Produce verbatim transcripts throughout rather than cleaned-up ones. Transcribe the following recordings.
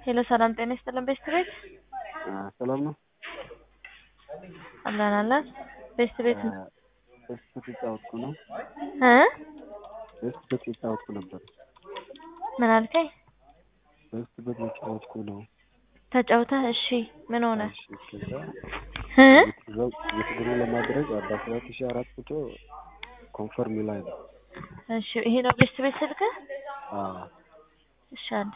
ሄሎ ሰላም ጤና ይስጥልን ቤስት ቤት ሰላም ነው። አለን አለን ቤስት ቤት ቤስት ቤት እየተጫወትኩ ነው። እ ቤስት ቤት እየተጫወትኩ ነበር። ምን አልከኝ? ቤስት ቤት እየተጫወትኩ ነው። ተጫውተህ እሺ ምን ሆነ? እሺ ከዛ እ የትግሩ ለማድረግ አርባ ሰባት ሺህ አራት መቶ ኮንፈርም ይላል። እሺ ይሄ ነው ቤስት ቤት ስልክ? አዎ እሺ አንዴ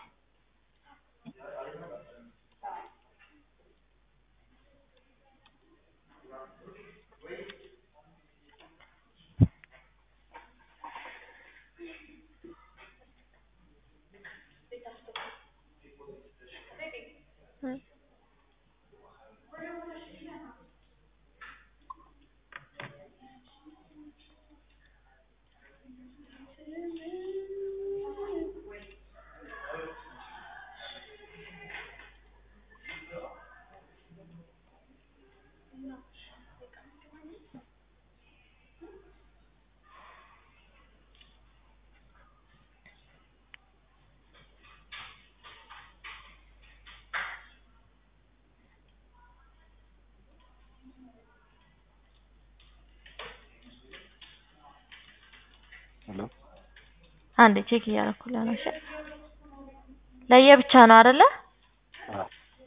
ሄሎ አንዴ ቼክ እያደረኩልህ ነው። እሺ ለየብቻ ነው አይደለ? አዎ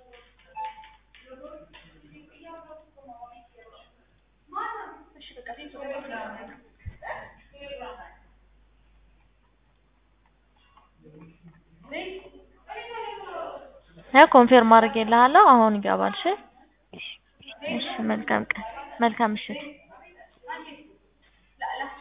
ያ ኮንፊርም አድርጌልሃለሁ አሁን ይገባል። እሺ እሺ እሺ መልካም ቀን መልካም ምሽት።